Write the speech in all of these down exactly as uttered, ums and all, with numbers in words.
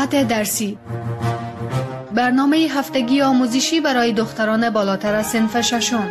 ساعت درسی، برنامه هفتگی آموزشی برای دختران بالاتر از صنف ششم.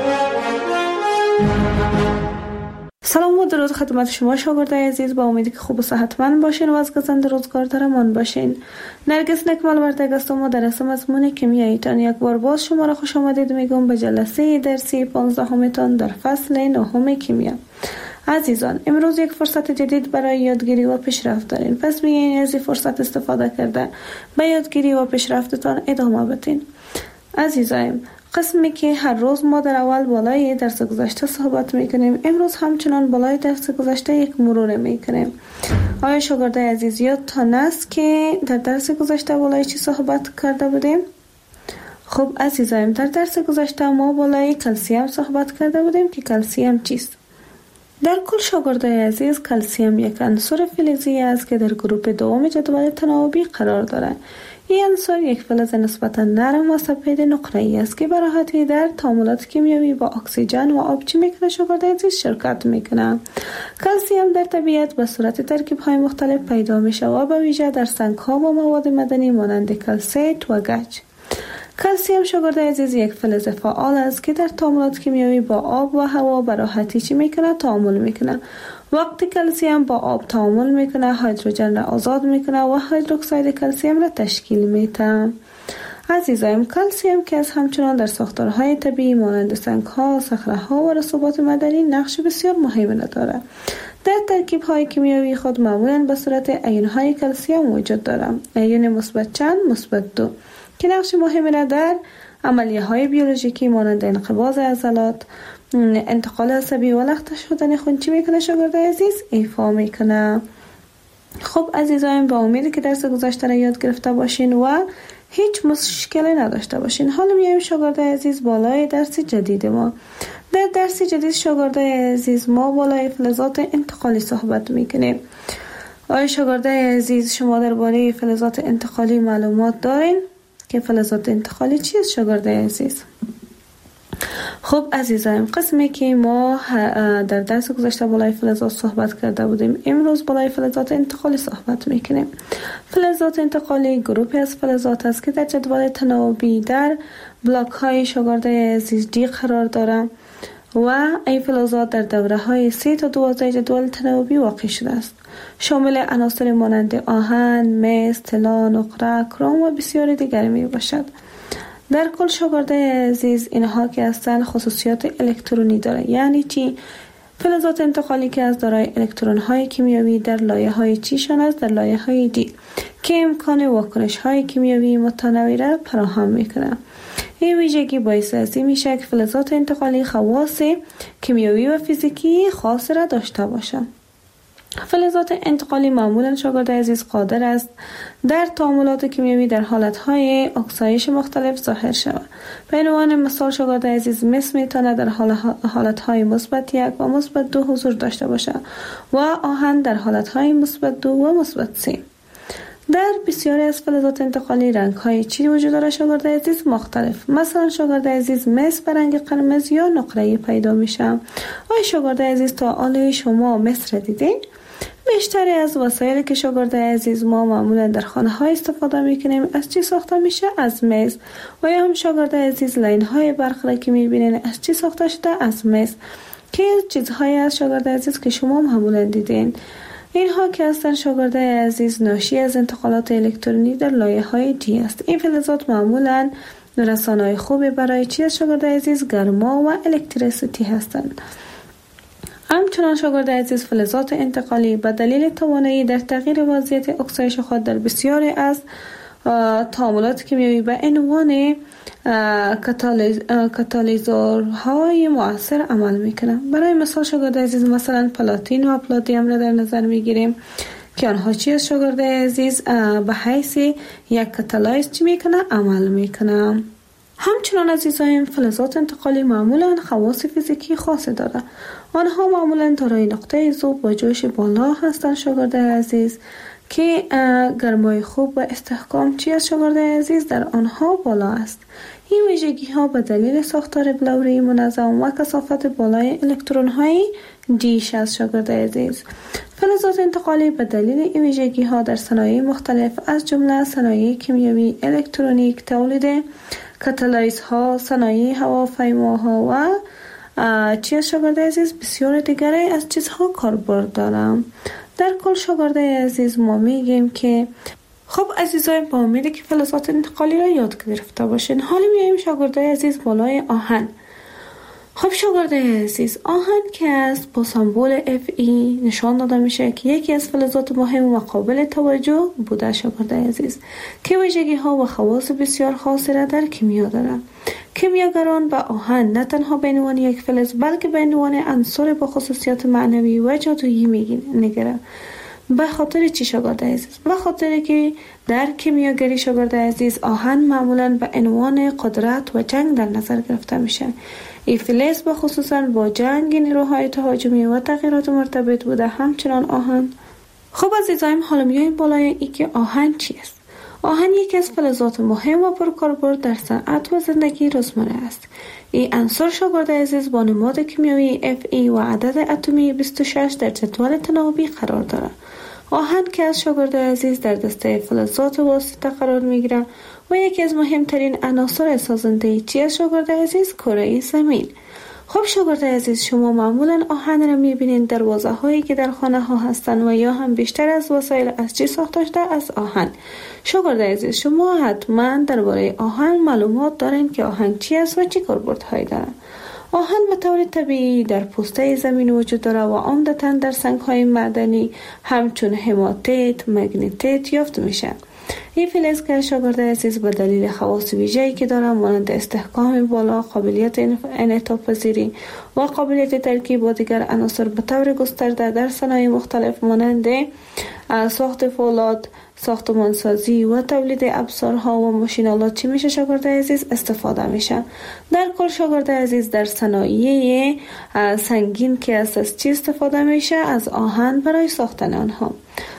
سلام و درود خدمت شما شاگردای عزیز، با امیدی که خوب و صحتمند باشین و از گزند روزگار درمان باشین. نرگس نکمل وردگ هستم و درس مضمون کیمیاییتان یک بار باز شما را خوش آمدید میگم به جلسه درسی پانزدهمتان در فصل نهم کیمیا. عزیزان، امروز یک فرصت جدید برای یادگیری و پیشرفت دارین، پس بیاین از این فرصت استفاده کرده به یادگیری و پیشرفتتان ادامه بدین. عزیزان، قسمی که هر روز ما در اول بالای درس گذشته صحبت میکنیم، امروز همچنان بالای درس گذشته یک مرور میکنیم. آیا شاگردای عزیز یادتان است که در درس گذشته بالای چی صحبت کرده بودیم؟ خب عزیزان، در درس گذشته ما بالای کلسیم صحبت کرده بودیم که کلسیم چیست؟ در کل شاگردای عزیز، کلسیم یک عنصر فلزی است که در گروپ دوم جدول تناوبی قرار دارد. این عنصر یک فلز نسبتا نرم و سفید نقره‌ای است که به راحتی در تعاملات کیمیایی با اکسیژن و آب چی میکنه شاگردای عزیز شرکت میکنه. کلسیم در طبیعت به صورت ترکیب‌های مختلف پیدا میشه و به ویژه در سنگ‌ها و مواد معدنی مانند کلسیت و گچ. کلسیم شاگردای عزیز یک فلز فعال است که در تعاملات کیمیایی با آب و هوا به راحتی چی میکنه؟ تعامل میکنه. وقتی کلسیم با آب تعامل میکنه، هیدروژن را آزاد میکنه و هیدروکساید کلسیم را تشکیل میده. عزیزان، کلسیم که از همچنان در ساختارهای طبیعی مانند سنگ‌ها، صخره‌ها و رسوبات معدنی نقش بسیار مهمی دارد. در ترکیب‌های کیمیایی خود معمولاً به صورت آیون‌های کلسیم وجود دارد. آیون مثبت چند، مثبت دو، که نقش مهمی را در عملیه‌های بیولوژیکی مانند انقباض عضلات، انتقال عصبی و لخته شدن خون چی میکنه شاگردای عزیز؟ ایفا میکنه. خب عزیزان، با امیدی که درس گذشته را یاد گرفته باشین و هیچ مشکلی نداشته باشین. حالا میایم شاگردای عزیز بالای درس جدید ما. در درس جدید شاگردای عزیز ما بالای فلزات انتقالی صحبت میکنیم. آیا شاگردای عزیز شما درباره فلزات انتقالی معلومات دارین؟ که فلزات انتقالی چیست شاگردای عزیز؟ خب عزیزان، قسمی که ما در درس گذشته بالای فلزات صحبت کرده بودیم، امروز بالای فلزات انتقالی صحبت میکنیم. فلزات انتقالی گروهی از فلزات است که در جدول تناوبی در بلاک های شاگردای عزیز دی قرار دارند و این فلزات در دوره های سه تا دوازده جدول تناوبی واقع شده است. شامل عناصر مانند آهن، مس، طلا، نقره، کروم و بسیاری دیگر می باشد. در کل شاگردای عزیز، اینها که هستند خصوصیات الکترونی داره. یعنی چی؟ فلزات انتقالی که از دارای الکترون های کیمیایی در لایه های چیشان است، در لایه های دی، که امکان واکنش های کیمیایی متنوع را فراهم میکنه. این ویژگی باعث از این میشه که فلزات انتقالی خواص کیمیایی و فیزیکی خاص را داشته باشند. فلزات انتقالی معمولا شاگرد عزیز قادر است در تعاملات کیمیایی در حالتهای اکسایش مختلف ظاهر شود. به عنوان مثال شاگرد عزیز مس میتونه در حالتهای مثبت یک و مثبت دو حضور داشته باشد و آهن در حالتهای مثبت دو و مثبت سه. در بسیاری از فلزات انتقالی رنگ‌های چی وجود دارد شاگرد عزیز؟ مختلف. مثلا شاگرد عزیز مس به رنگ قرمز یا نقره‌ای پیدا میشه. آیا شاگرد عزیز تا حالا شما مس را دیدین؟ بیشتری از وسایلی که شاگرد عزیز ما معمولا در خانه های استفاده میکنیم از چی ساخته میشه؟ از مس. و یا هم شاگرد عزیز لاین های برق را که میبینین از چی ساخته شده؟ از مس، که چیزهایی از شاگرد عزیز که شما معمولا دیدین. اینها که هستن شاگرد عزیز ناشی از انتقالات الکترونی در لایه های دی است. این فلزات معمولا رسانه‌های خوبی برای چی از شاگرد عزیز؟ گرما و الکتریسیته هستند. همچنان شاگرد عزیز فلزات انتقالی به دلیل توانایی در تغییر وضعیت اکسایش خود در بسیاری از تعاملات کیمیایی به عنوان کاتالیزورهای مؤثر عمل میکنه. برای مثال شاگرد عزیز مثلا پلاتین و پلاتینیم را در نظر میگیریم که آنها چی از شاگرد عزیز به حیث یک کاتالیز چی میکنه؟ عمل میکنه. همچنان عزیزان، فلزات انتقالی معمولا خواص فیزیکی خاصی داره. آنها معمولا دارای نقطه ذوب و جوش بالا هستند شاگرد عزیز، که گرمای خوب و استحکام چی از شاگرد عزیز در آنها بالا است. این ویژگی ها به دلیل ساختار بلوری منظم و کثافت بالای الکترون های دیش است. شاگرد عزیز، فلزات انتقالی به دلیل این ویژگی ها در صنایع مختلف از جمله صنایع کیمیایی، الکترونیک، تولید کاتالیز ها، صنایع هواپیماها و چیز شاگرد عزیز بسیار دیگری از چیزها کاربرد دارم. در کل شاگرد عزیز ما میگیم که خب عزیزای، با امیدی که فلزات انتقالی را یاد گرفته باشین. حالا میایم شاگرد عزیز بالای آهن. خب شاگرد عزیز، آهن که است با سمبل اف ای نشان داده میشه که یکی از فلزات مهم و قابل توجه بوده. شاگرد عزیز که ویژگی ها و خواص بسیار خاصی را در کیمیا دارد. کیمیاگران به آهن نه تنها به عنوان یک فلز بلکه به عنوان عنصر با خصوصیات معنوی و جادویی میگیرند. به خاطر چی شاگرد عزیز؟ به خاطر که در کیمیاگری شاگرد عزیز آهن معمولا به عنوان قدرت و جنگ در نظر گرفته میشه. این فلز به خصوصا با جنگ، نیروهای تهاجمی و تغییرات مرتبط بوده. همچنان آهن. خب عزیزایم، حالا میایم بالای ای که آهن چی است. آهن یکی از فلزات مهم و پرکاربرد در صنعت و زندگی روزمره است. این عنصر شاگرد عزیز با نماد کیمیایی اف ای و عدد اتمی بیست و شش در جدول تناوبی قرار دارد. آهن که از شاگرد عزیز در دسته فلزات واسطه قرار میگیره و یکی از مهمترین عناصر سازنده چی از شاگرد عزیز کره زمین. خب شاگرد عزیز، شما معمولا آهن را میبینید در واژه هایی که در خانه ها هستند و یا هم بیشتر از وسایل از چی ساخته شده؟ از آهن. شاگرد عزیز، شما حتما درباره آهن معلومات دارین که آهن چی است و چی کاربردهایی دارد. آهن به طور طبیعی در پوسته زمین وجود دارد و عمدتاً در سنگ‌های معدنی همچون هماتیت، مگنیتیت یافت میشه. این فلز که شاگرد عزیز به دلیل خواص ویژه‌ای که دارد مانند استحکام بالا، قابلیت انعطاف پذیری و قابلیت ترکیب با دیگر عناصر به طور گسترده در صنایع مختلف مانند ساخت فولاد، ساختمانسازی و تولید ابزارها و ماشین‌آلات چی میشه شاگرد عزیز استفاده میشه. در کل شاگرد عزیز در صنایع سنگین که از چی استفاده میشه؟ از آهن برای ساختن آنها.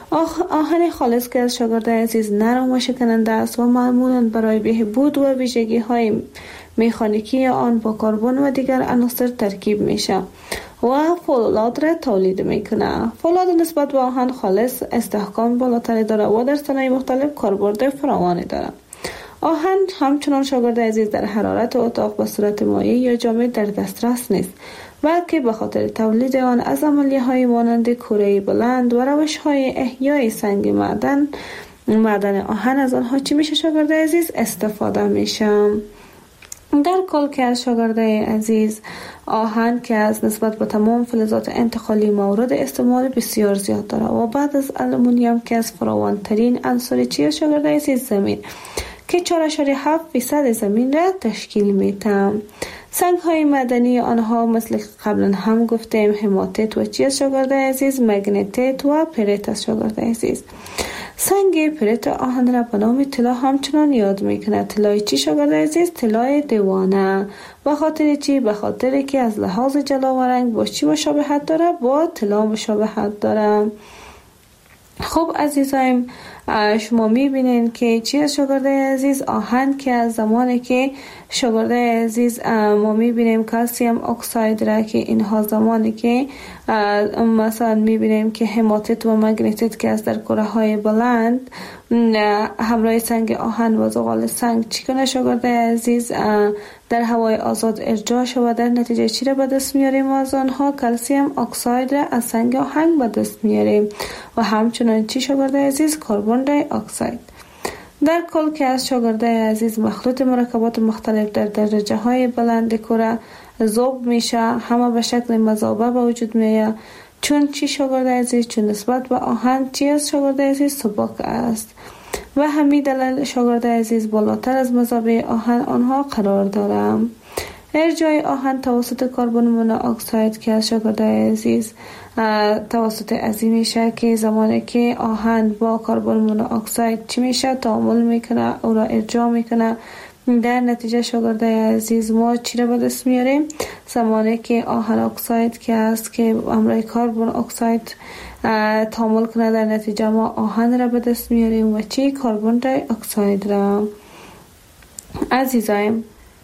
آهن خالص که از شاگرد عزیز نرم و شکننده است و معمولاً برای بهبود و ویژگی های مکانیکی آن با کربن و دیگر عناصر ترکیب میشه و فولاد را تولید میکنه. فولاد نسبت به آهن خالص استحکام بالاتری داره و در صنایع مختلف کاربرد فراوانی داره. آهن همچنان شاگرد عزیز در حرارت اتاق به صورت مایع یا جامد در دسترس نیست، بلکه به خاطر تولید آن از عملیه های مانند کره بلند و روش های احیای سنگ معدن معدن آهن از آنها چی میشه شاگرد عزیز استفاده میشه. در کل که از شاگرد عزیز آهن که از نسبت به تمام فلزات انتقالی مورد استعمال بسیار زیاد داره و بعد از آلومینیوم که از فراوانترین عنصر چی شاگرد عزیز زمین که چهار ممیز هفت فیصد زمین را تشکیل میده. سنگ های معدنی آنها مثل قبلا هم گفتیم هماتیت و چی شاگرد عزیز مگنیتیت و پریت است شاگرد عزیز. سنگ پریت آهن را به نام طلا همچنان یاد میکنه. طلای چی شاگرد عزیز؟ طلای دیوانه. به خاطر چی؟ به خاطر که از لحاظ جلا و رنگ با چی مشابهت داره؟ با طلا مشابهت داره. خب عزیزایم، شما میبینین که چی از شاگرد عزیز آهن که از زمانی که شاگرد عزیز ما میبینیم کلسیم اکساید را که اینها زمانی که مثلا میبینیم که هماتیت و مگنیتیت که از در کره های بلند همراه سنگ آهن و زغال سنگ چی کنه شاگرد عزیز در هوای آزاد ارجاع شود، در نتیجه چی را به دست میاریم؟ از آنها کلسیم اکساید را از سنگ آهن به دست میاریم و همچنان چی شاگرد عزیز؟ کربن دی اکساید. در کل که از شاگرد عزیز مخلوط مرکبات مختلف در درجه های بلند کره ذوب میشه، همه به شکل مذابه به وجود میاد. چون چی شاگرد عزیز؟ چون نسبت به آهن چی از شاگرد عزیز؟ سبک است و همین دلیل شاگرد عزیز بالاتر از مذابه آهن آنها قرار داره. ارجاع آهن توسط کربن مونوکساید که از شاگرد عزیز توسط ازی میشه که زمانی که آهن با کربن مونوکساید چی میشه؟ تعامل میکنه، او را ارجاع میکنه. در نتیجه شاگرد عزیز ما چی را به دست میاریم؟ زمانی که آهن اکساید که است که همراه کربن اکساید تعامل کنه، در نتیجه ما آهن را به دست میاریم و چی؟ کربن دی اکساید را. عزیزایم،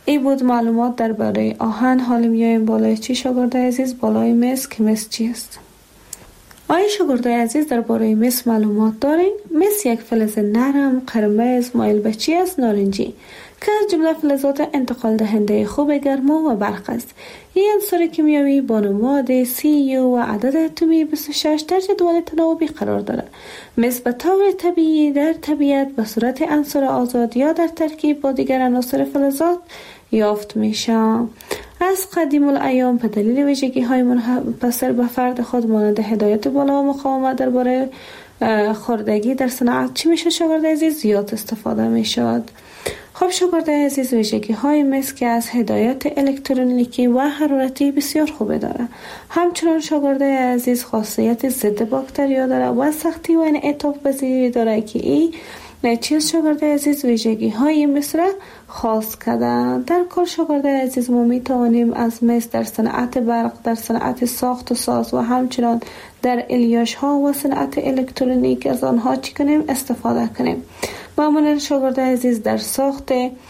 این بود معلومات درباره آهن. حالا میایم بالای چی شاگرد عزیز؟ بالای مس که مس چیست؟ آیا شاگرد عزیز درباره مس معلومات دارین؟ مس یک فلز نرم، قرمز، مایل به چی است؟ نارنجی، که از جمله فلزات انتقال دهنده خوب گرما و برق است. این عنصر کیمیایی با نماد سی یو و عدد اتمی بیست و شش در جدول تناوبی قرار دارد. مس به طور طبیعی در طبیعت به صورت عنصر آزاد یا در ترکیب با دیگر عناصر فلزات یافت میشه. از قدیم الایام به دلیل ویژگی های منحصر به فرد خود مانند هدایت بالا و مقاومت درباره خوردگی در صنعت چی میشه شاگرد عزیز؟ زیاد استفاده میشد. خب شاگرد عزیز، ویژگی های مس که از هدایت الکترونیکی و حرارتی بسیار خوبه داره. همچنان شاگرد عزیز خاصیت ضد باکتریا داره و سختی و انعطاف پذیری داره که این چیز شاگرد عزیز ویژگی های مس را خاص کردن. در کل شاگرد عزیز ما می توانیم از مس در صنعت برق، در صنعت ساخت و ساز و همچنان در الیاش ها و صنعت الکترونیک از آنها چی کنیم؟ استفاده کنیم. معمولا شاگرد عزیز در ساخت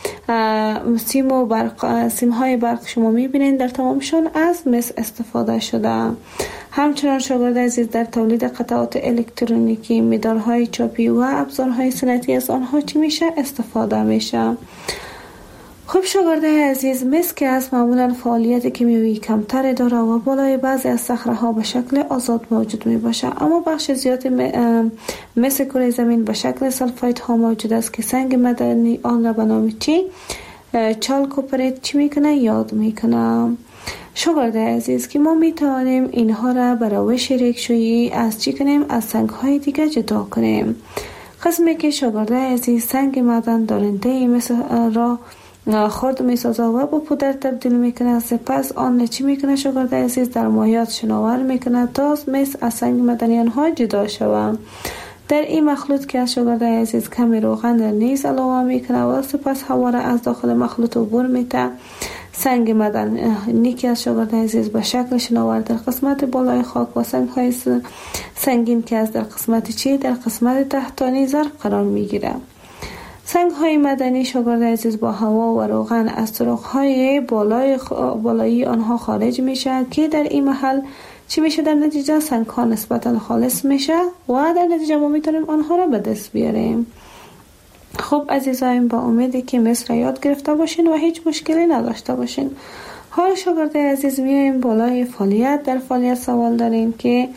سیم و برق، سیم های برق شما میبینید در تمامشون از مس استفاده شده. همچنان شاگرد عزیز در تولید قطعات الکترونیکی، مدارهای چاپی و ابزارهای صنعتی از آنها چی میشه؟ استفاده میشه. خب شاگرد عزیز، مس که از معمولا فعالیت کیمیایی کمتر داره و بالای بعضی از صخره‌ها به شکل آزاد موجود می باشه، اما بخش زیاد مس کره زمین به شکل سلفایت ها موجود است که سنگ معدنی آن را به نام چی؟ چالکوپریت چی میکنه؟ یاد میکنه. شاگرد عزیز که ما می توانیم اینها را به روش ریکشویی از چی کنیم؟ از سنگ های دیگه جدا کنیم. قسمی که شاگرد عزیز سنگ معدن دارنده مس را خرد می سازه و با پودر تبدیل میکنه، سپس آن چی میکنه شاگرد عزیز؟ در مایعات شناور میکنه تا مس از سنگ معدنی آنها جدا شود. در این مخلوط که از شاگرد عزیز کمی روغن در نیز علاوه میکنه و سپس هوا را از داخل مخلوط عبور میده. سنگ معدنی که از شاگرد عزیز به شکل شناور در قسمت بالای خاک و سنگ های سنگین که از در قسمت چی؟ در قسمت تحتانی ظرف قرار میگیره. سنگ های معدنی شاگرد عزیز با هوا و روغن از طرق های بالای خ... بالایی آنها خارج میشه که در این محل چی میشه؟ در نتیجه سنگ ها نسبتا خالص میشه و در نتیجه ما میتونیم آنها را به دست بیاریم. خب عزیزایم، با امیدی که مس را یاد گرفته باشین و هیچ مشکلی نداشته باشین. حال شاگرد عزیز میایم بالای فعالیت. در فعالیت سوال داریم که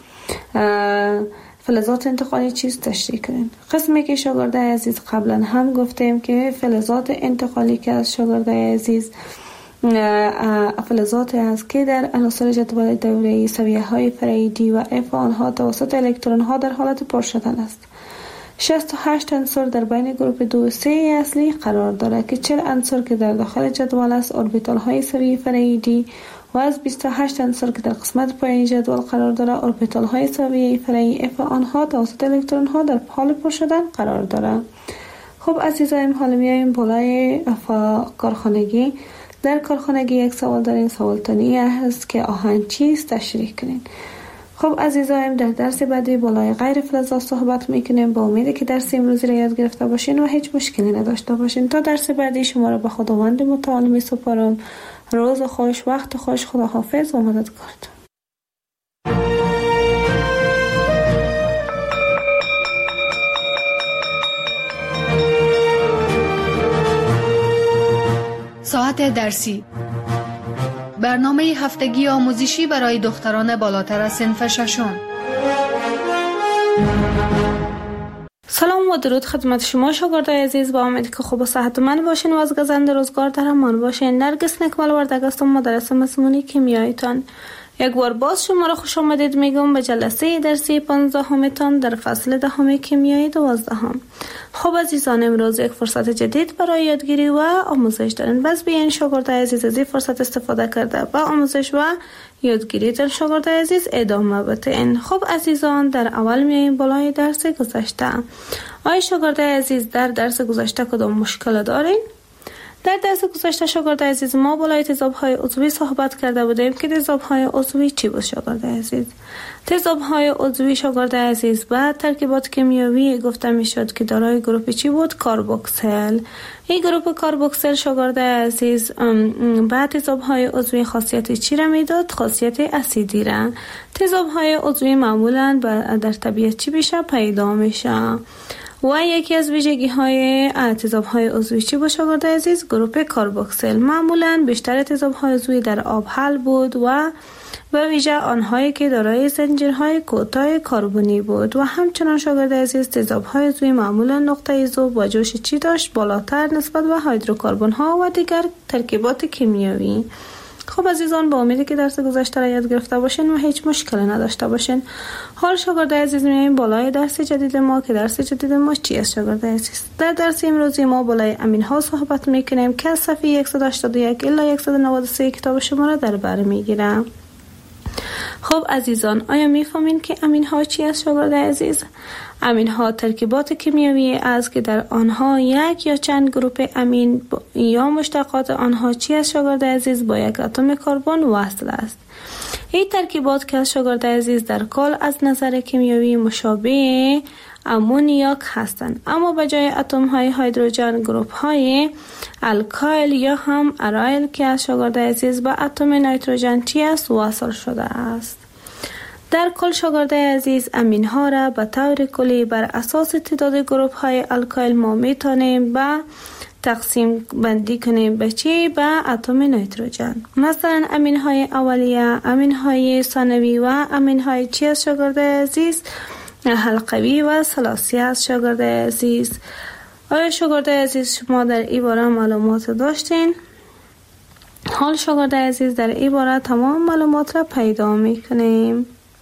فلزات انتقالی چیز تشریح کنین. قسمی که شاگرد عزیز قبلا هم گفتیم که فلزات انتقالی که از شاگرد عزیز فلزات است که در عناصر جدول دوره‌ای سویه های فرعی دی و اف آنها توسط الکترون ها در حالت پر شدن است. شصت و هشت عنصر در بین گروپ دو و سه اصلی قرار دارد که چهل عنصر که در داخل جدول است اوربیتال های سویه فرعی دی و از بیست و هشت عنصر که در قسمت پایینی جدول قرار دارد اوربیتال های سویه فرعی اف آنها توسط الکترون ها در حال پر شدن قرار دارد. خب عزیزایم، حالا میایم بالای کارخانگی. در کارخانگی یک سوال دارین. سوال تانی هست که آهن چیست؟ تشریح کنین. خب عزیزایم، در درس بعدی بالای غیر فلزات صحبت میکنیم. با امیدی که درس امروزی را یاد گرفته باشین و هیچ مشکلی نداشته باشین. تا درس بعدی شما را به خداوند متعال میسپارم. روز خوش، وقت خوش، خدا حافظ و مددکارتون. ساعت درسی، برنامه هفتگی آموزشی برای دختران بالاتر از صنف ششم. سلام و درود خدمت شما شاگردای عزیز. با امیدی که خوب و صحتمند باشین و از گزند روزگار در امان باشین. نرگس نکمل وردگ هستم، مدرس مضمون کیمیایتان. یک بار باز شما را خوش آمدید میگم به جلسه درسی پانزدهمتان در فصل دهم کیمیای دوازدهم. خب عزیزان، امروز یک فرصت جدید برای یادگیری و آموزش دارین. بس بیاین شاگردای عزیز از این فرصت استفاده کرده با آموزش و یادگیری در شاگردای عزیز ادامه بدین. خب عزیزان، در اول میایم بالای درس گذشته. آیا شاگردای عزیز در درس گذشته کدام مشکل دارین؟ در درس گذشته شاگرد عزیز ما بالای تضادهای عضوی صحبت کرده بودیم که تضادهای عضوی چی بود شاگرد عزیز؟ تضادهای عضوی شاگرد عزیز بعد ترکیبات کیمیایی گفته میشد که دارای گروپ چی بود؟ کاربوکسیل. این گروپ کاربوکسیل شاگرد عزیز بعد تضادهای عضوی خاصیت چی را میداد؟ خاصیت اسیدی را. تضادهای عضوی معمولا در طبیعت چی بشه؟ پیدا میشه. و یکی از ویژگی های تضاد های عضوی چی بود شاگرد عزیز؟ گروپ کاربوکسیل. معمولا بیشتر تضاد های عضوی در آب حل بود و به ویژه آنهایی که دارای زنجیرهای کوتاه کربنی بود و همچنان شاگرد عزیز تضاد های عضوی معمولا نقطه ذوب و جوش چی داشت؟ بالاتر نسبت به هیدروکربن ها و دیگر ترکیبات کیمیایی. خب عزیزان، با امیدی که درس گذشته را یاد گرفته باشین و هیچ مشکلی نداشته باشین. حال شاگرد عزیز میایم بالای درس جدید ما که درس جدید ما چی است شاگرد عزیز؟ در درس امروزی ما بالای امین ها صحبت میکنیم که از صفحه صد و هشتاد و یک الی صد و نود و سه کتاب شما را در بر میگیرم. خب عزیزان، آیا میفهمین که امین ها چی است شاگرد عزیز؟ امین ها ترکیبات کیمیایی است که در آنها یک یا چند گروپ امین یا مشتقات آنها چی است شاگرد عزیز؟ با یک اتم کربن وصل است. این ترکیبات که شاگرد عزیز در کل از نظر کیمیایی مشابه امونیاک هستند، اما به جای اتم های هیدروژن گروپ های الکایل یا هم ارایل که از شاگرد عزیز با اتم نیتروژن چی است وصل شده است. در کل شاگرد عزیز امین ها را به طور کلی بر اساس تعداد گروپ های الکایل ما میتونیم با تقسیم بندی کنیم به چی؟ به اتم نیتروژن. مثلا امین های اولیه، امین های ثانوی و امین های چی است شاگرد عزیز؟ حلقوی و ثلاثی است شاگرد عزیز. آیا شاگرد عزیز شما در این باره معلومات داشتین؟ حال شاگرد عزیز در این باره تمام معلومات را پیدا میکنیم.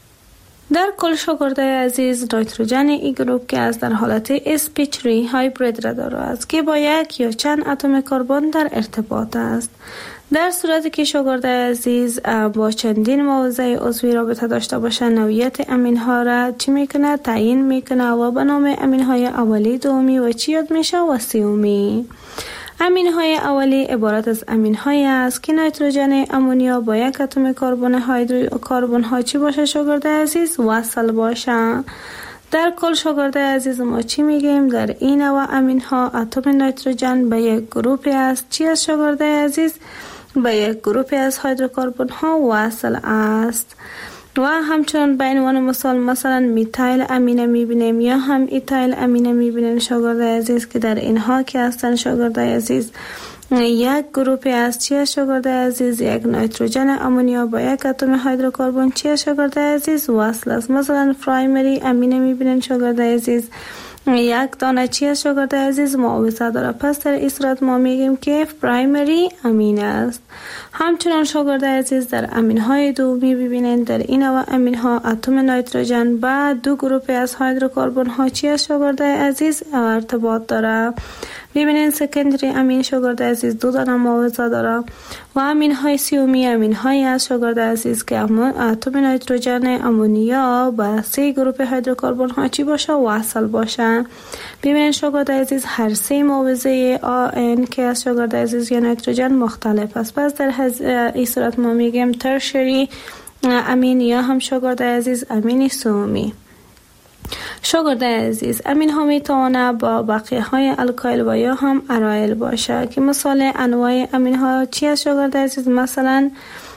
در کل شاگرد عزیز نیتروژن این گروپ که از در حالت اس پی سه هایبرید را دارد است که با یک یا چند اتم کربن در ارتباط است. در صورتی که شاگرد عزیز با چندین موضع عضوی رابطه داشته باشه، نوعیت امین ها را چی میکنه؟ تعیین میکنه و به نام امین های اولی، دومی و چی یاد میشه؟ و سومی. امین های اولی عبارت از امین های است که نیتروژن امونیا با یک اتم کربن هیدروکربن ها چی باشه شاگرد عزیز؟ وصل باشه. در کل شاگرد عزیز ما چی میگیم؟ در این نوع امین ها اتم نیتروژن به یک گروپ است چی است شاگرد عزیز؟ به یک گروپ از هیدروکربن ها وصل است. و همچنان به عنوان مثال مثلا میتایل امینه میبینیم یا هم ایتایل امینه میبینیم شاگرد عزیز که در اینها که هستن شاگرد عزیز یک گروپ است چی است شاگرد عزیز؟ یک نیتروژن امونیا با یک اتم هیدروکربن چی است شاگرد عزیز؟ وصل است. مثلا پرایمری امینه میبینیم شاگرد عزیز یک دانه چی است شاگرد عزیز؟ معاوضه داره. پس در این صورت ما میگیم که پرایمری امین است. همچنان شاگرد عزیز در امین های دومی ببینید در این نوع امین ها اتم نیتروژن با دو گروپ از هیدروکربن ها چی است شاگرد عزیز؟ ارتباط داره. ببینید سکندری امین شاگرد عزیز دو دانه معاوضه داره و امین های سومی امین های است شاگرد عزیز که اتم نیتروژن امونیا با سه گروپ هیدروکربن ها چی باشه؟ وصل باشه. ببینید شاگرد عزیز هر سه معاوضه آن که از شاگرد عزیز یا نیتروژن مختلف است. پس در این صورت ما میگیم ترشری امین یا هم شاگرد عزیز امین سومی. شاگرد عزیز امین ها میتونه با بقیه های الکایل و یا هم ارایل باشه که مثال انواع امین ها چی است شاگرد عزیز؟ مثلا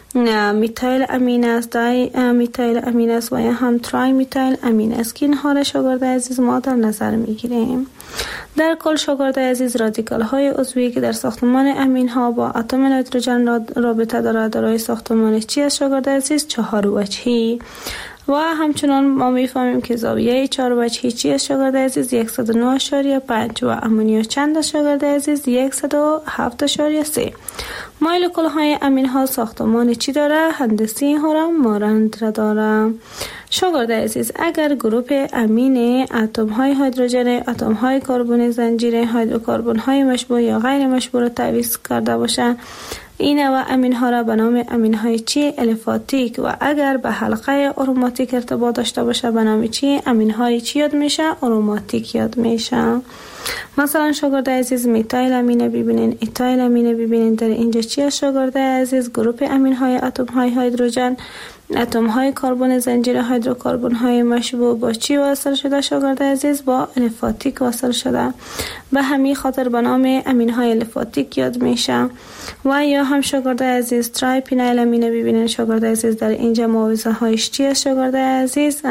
میتایل امین است، دای میتایل امین است و یا هم ترای میتایل امین است که اینها را شاگرد عزیز ما در نظر میگیریم. در کل شاگرد عزیز رادیکال های عضوی که در ساختمان امین ها با اتم نیتروژن رابطه دارد دارای ساختمان چی است شاگرد عزیز؟ چهار وجهی. و همچنان ما میفهمیم که زاویه چهار وجهی چی است شاگرد عزیز؟ صد و نه اشاریه پنج و امونیا چند است شاگرد عزیز؟ صد و هفت اشاریه سه. مولکول های امین ها ساختمان چی داره؟ هندسی ها را مانند را داره. شاگرد عزیز اگر گروپ امین اتم های هیدروژن، اتم های کربن زنجیره، هیدروکربن های مشبوع یا غیر مشبوع را تعویض کرده باشه، این و امین ها را به نام امین های چی الیفاتیک و اگر به حلقه آروماتیک ارتباط داشته باشه به نام چی امین های چی یاد میشه؟ آروماتیک یاد میشه. مثلا شاگرد عزیز میتایل امینه ببینین، ایتایل امینه ببینین. در اینجا چی شاگرد عزیز؟ گروپ امین های اتم های هیدروژن، اتم های کربن زنجیر هیدروکربن های مشبوع با چی وصل شده شاگرد عزیز؟ با الیفاتیک وصل شده. به همین خاطر به نام امین های الیفاتیک یاد میشه. و یا هم شاگرد عزیز ترای پینایل امینه ببینین شاگرد عزیز. در اینجا معاوضه هایش چی است شاگرد عزیز؟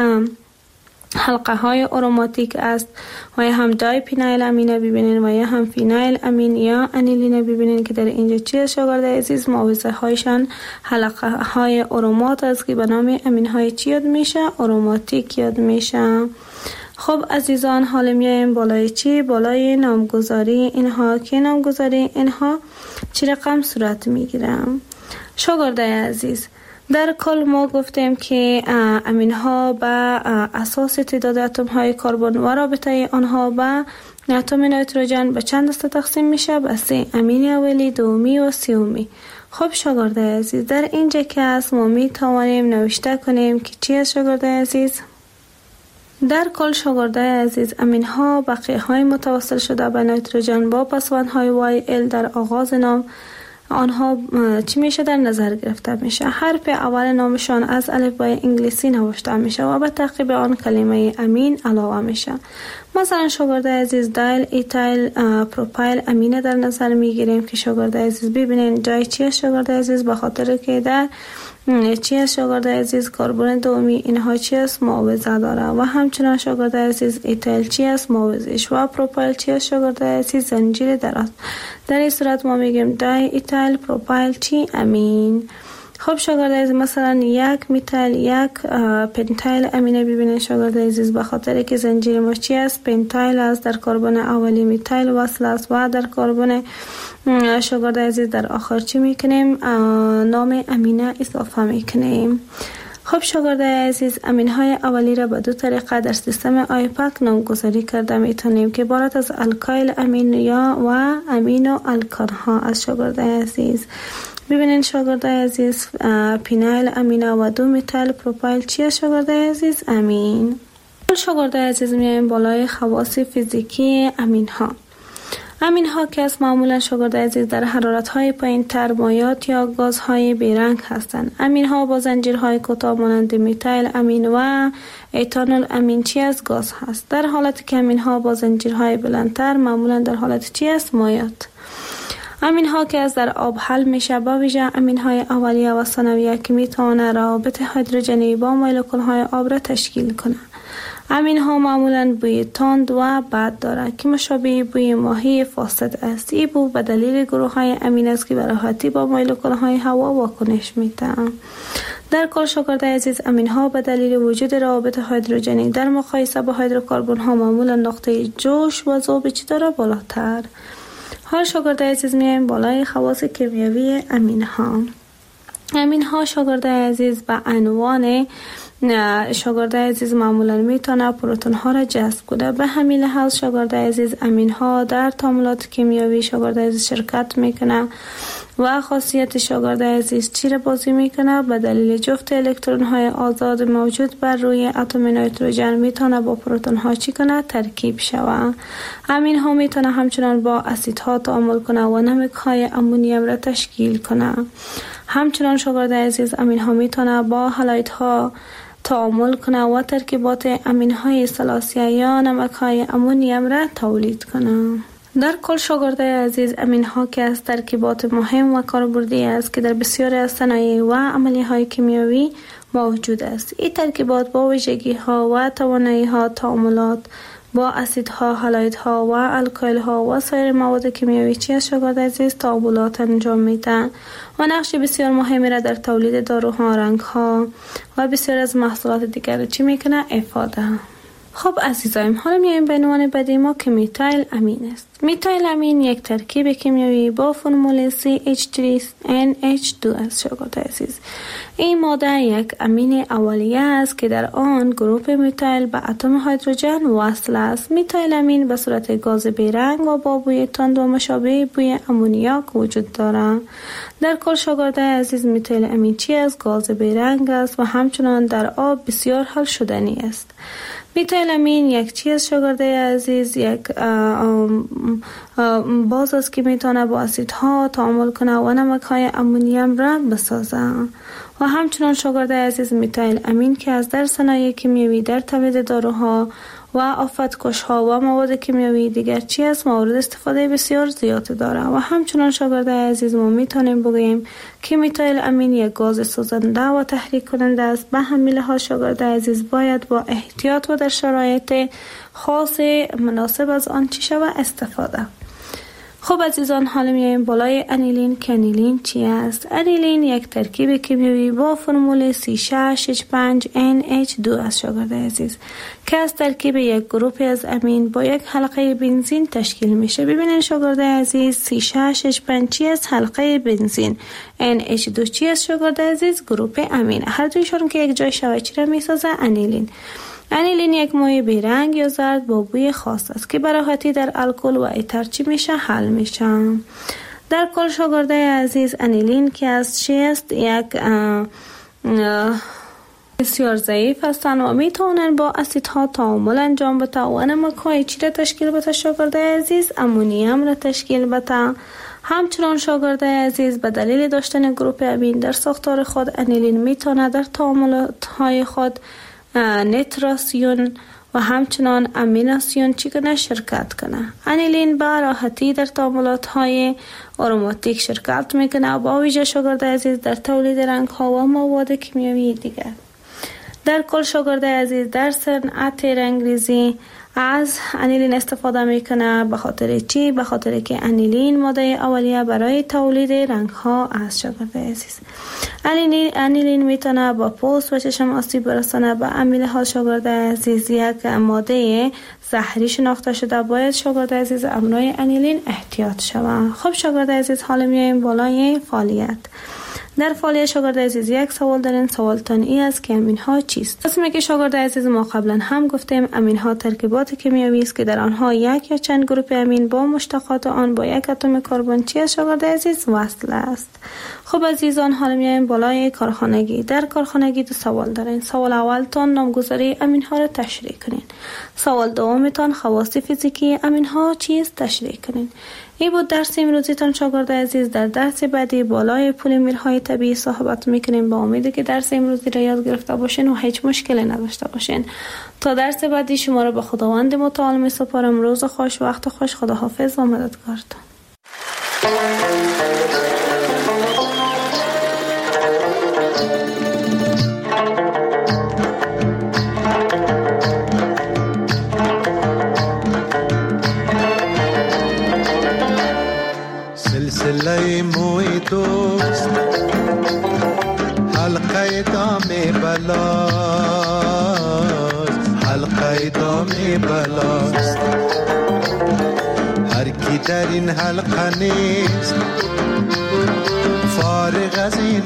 حلقه های آروماتیک است. و یا هم دای پینایل امینه ببینین و یا هم فینایل امین یا انیلینه ببینین که در اینجا چی است شاگرد عزیز؟ معاوضه هایشان حلقه های آرومات است که به نام امین های چی یاد میشه؟ آروماتیک یاد میشه. خب عزیزان حالا میایم بالای چی؟ بالای نامگذاری اینها که نامگذاری اینها چی رقم صورت میگیرم شاگرد عزیز؟ در کل ما گفتیم که امین ها به اساس تعداد اتم های کربن و رابطه آنها به اتم نیتروژن به چند دسته تقسیم میشه؟ به سه: امین اولی، دومی و سومی. خب شاگرد عزیز در اینجا که است ما می توانیم نوشته کنیم که چی است شاگرد عزیز؟ در کل شاگرد عزیز امین ها بقیه های متوسل شده به نیتروژن با پسوند های وای ال در آغاز نام آنها چی میشه در نظر گرفته میشه؟ حرف اول نامشان از الفبای انگلیسی نوشته میشه و به تعقیب آن کلمه امین علاوه میشه. مثلا شاگرد عزیز دایل، ایتایل، پروپایل امینه در نظر میگیریم که شاگرد عزیز ببینین دای چیه شاگرد عزیز؟ به خاطر که در چی است شاگرد عزیز؟ کربن دومی اینها چی است؟ معاوضه داره. و همچنان شاگرد عزیز ایتایل چی است؟ معاوضه‌اش. و پروپایل چی است شاگرد عزیز؟ زنجیر دراز. در این صورت ما میگیم دای ایتایل پروپایل چی؟ امین. خب شاگرد عزیز مثلا یک میتایل یک پنتایل امینه ببینید شاگرد عزیز به خاطر که زنجیر ما چی است؟ پنتایل است. در کربن اولی میتایل وصل است و در کربن شاگرد عزیز در آخر چی میکنیم؟ نام امینه اضافه میکنیم. خب شاگرد عزیز امین های اولی را به دو طریقه در سیستم آیپک نامگذاری کرده میتونیم که عبارت از الکایل امین یا و امینو الکان ها از شاگرد عزیز. ببینین شاگرد عزیز پینایل امینه و دو میتایل پروپایل چی است شاگرد عزیز؟ امین. شاگرد عزیز میایم بالای خواص فیزیکی امین ها. امین ها که از معمولا شاگرد عزیز در حرارت های پایین تر مایات یا گاز های بیرنگ هستند. امین ها با زنجیرهای کوتاه مانند میتایل امین و ایتانول امین چی است؟ گاز هست. در حالتی که امین ها با زنجیرهای بلندتر معمولا در حالت چی است؟ مایات. امین ها که از در آب حل میشه با ویژه امین های اولیه و ثانویه که میتونه روابط هیدروژنی با مولکول های آب را تشکیل کنه. امین ها معمولا بوی تند و بد داره که مشابه بوی ماهی فاسد است. این بو به دلیل گروه های امین است که به راحتی با مولکول های هوا واکنش میده. در کل شاگرد عزیز امین ها به دلیل وجود روابط هیدروژنی در مقایسه با هیدروکربن ها معمولا نقطه جوش و ذوب چی داره؟ بالاتر. حال شاگرد عزیز میایم بالای خواص کیمیایی امین ها. امین ها شاگرد عزیز به عنوان شاگرد عزیز معمولا میتونه پروتون ها را جذب کنه. به همین لحاظ شاگرد عزیز امین ها در تعاملات کیمیایی شاگرد عزیز شرکت میکنه و خاصیت شاگرد عزیز چی را بازی میکنه؟ به دلیل جفت الکترون های آزاد موجود بر روی اتم نیتروژن میتونه با پروتون ها چی کنه؟ ترکیب شوه. امین ها میتونه همچنان با اسیدها تعامل کنه و نمک های امونیم را تشکیل کنه. همچنان شاگرد عزیز امین ها میتونه با هالایت ها تعامل کنه و ترکیبات امین های ثلاثیه یا نمک های امونیم را تولید کنه. در کل شاگرد عزیز امین ها که از ترکیبات مهم و کاربردی است که در بسیاری از صنایع و عملی های کیمیایی موجود است. این ترکیبات با ویژگی ها و توانایی ها تعاملات با اسیدها، هالایدها و الکایل ها و سایر مواد کیمیایی چی از شاگرد عزیز تعاملات انجام میدن و نقش بسیار مهمی را در تولید داروها، رنگها و بسیار از محصولات دیگر چی میکنه؟ افاده. خب عزیزایم حالا میایم به عنوان بعدی ما که میتایل امین است. میتایل امین یک ترکیب کیمیایی با فرمول سی اچ سه ان اچ دو است شاگرد عزیز. این ماده یک امین اولیه است که در آن گروپ میتایل به اتم هیدروژن وصل است. میتایل امین به صورت گاز بیرنگ و با بوی تند و مشابه بوی امونیاک وجود دارد. در کل شاگرد عزیز میتایل امین چی از گاز بیرنگ است و همچنان در آب بسیار حل شدنی است. میتایل امین یک چیز شاگرد عزیز یک باز است که میتونه با اسیدها تعامل کنه و نمک های امونیم را بسازه. و همچنان شاگرد عزیز میتایل امین که از در صنایع کیمیایی در تولید داروها و آفتکش‌ها و مواد کیمیایی دیگر چی است مورد استفاده بسیار زیاد داره. و همچنان شاگرد عزیز ما میتونیم بگوییم که میتایل امین یک گاز سوزنده و تحریک کننده است. به همین لحاظ شاگرد عزیز باید با احتیاط و در شرایط خاص مناسب از آن چی شود استفاده. خب عزیزان، حالا میایم بالای انیلین که انیلین چی است؟ انیلین یک ترکیب کیمیایی با فرمول سی شش اچ پنج ان اچ دو است شاگرد عزیز که از ترکیب یک گروپ از امین با یک حلقه بنزین تشکیل میشه. ببینید شاگرد عزیز، سی شش اچ پنج چی است؟ حلقه بنزین. ان اچ دو چی است شاگرد عزیز؟ گروپ امین. هر دویشون که یک جای شود چی را میسازه؟ انیلین. انیلین یک مایع بیرنگ یا زرد با بوی خاص است که به راحتی در الکل و ایتر چی میشه؟ حل میشه. در کل شاگرد عزیز انیلین که از چی است؟ یک اه اه بسیار ضعیف هستند و میتونن با اسیدها تعامل انجام بده و نمک های چی را تشکیل بده شاگرد عزیز؟ امونیم را تشکیل بده. همچنان شاگرد عزیز به دلیل داشتن گروپ امین در ساختار خود انیلین میتونه در تعاملات های خود نیتراسیون و همچنان امیناسیون چی کنه؟ شرکت کنه. انیلین به راحتی در تعاملات های آروماتیک شرکت میکنه و با ویژه شاگرد عزیز در تولید رنگ ها و مواد کیمیایی دیگر. در کل شاگرد عزیز در صنعت رنگریزی از انیلین استفاده میکنه. به خاطر چی؟ به خاطر که انیلین ماده اولیه برای تولید رنگ ها است شاگرد عزیز. انیلین انیلین میتونه با پوست و چشم آسیب برسانه. به همین لحاظ شاگرد عزیز یک ماده زهری شناخته شده. باید شاگرد عزیز امرای انیلین احتیاط شود. خب شاگرد عزیز، حالا میایم بالای فعالیت. در فعالیت شاگرد عزیز یک سوال دارین. سوالتان ای است که امین ها چیست؟ اسمی که شاگرد عزیز ما قبلا هم گفتیم امین ها ترکیبات کیمیایی است که در آنها یک یا چند گروپ امین با مشتقات آن با یک اتم کربن چی است شاگرد عزیز؟ وصل است. خب عزیزان، حالا میایم بالای کارخانگی. در کارخانگی دو سوال دارین. سوال اولتان نامگذاری امین ها را تشریح کنین. سوال دومتان خواص فیزیکی امین ها چیست؟ تشریح کنین. این بود درس امروزیتان شاگرد عزیز. در درس بعدی بالای پلیمرهای طبیعی صحبت میکنیم. با امید که درس امروزی را یاد گرفته باشین و هیچ مشکلی نداشته باشین. تا درس بعدی شما را به خداوند متعال میسپارم. روز خوش، وقت خوش. خداحافظ و مددگارتان. سلسله موی دوست حلقه دام بلاست، حلقه دام بلاست. هر کی در این حلقه نیست فارغ از این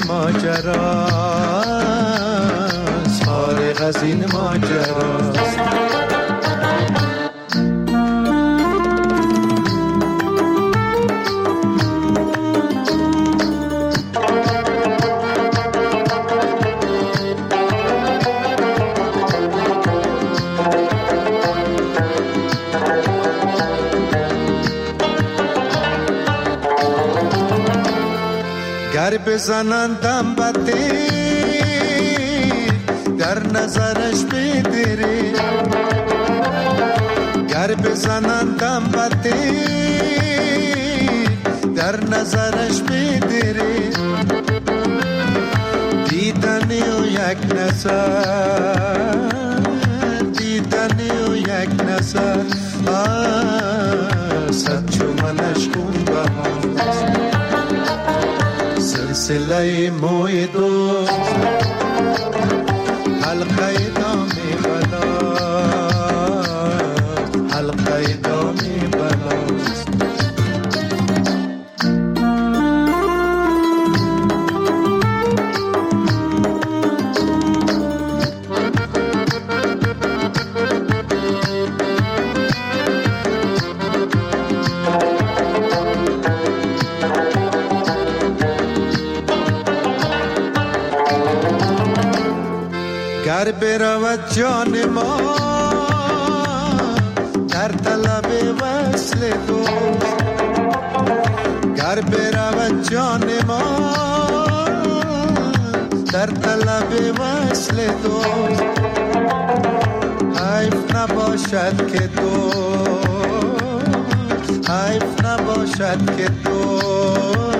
ماجراست، فارغ از این ماجراست. گر بزنندم بده در نظرش بدره، گر بزنندم بده در نظرش بدره. دیدنی و یک نظر، دیدنی و یک نظر صد چومنش خون بهاست. سلسله موی دوست حلقه دام بلاست، حلقه دام بلاست. گر برود جان ما در طلب وصل دوست، گر برود جان ما در طلب وصل دوست، حیف نباشد که دوست، حیف نباشد که دوست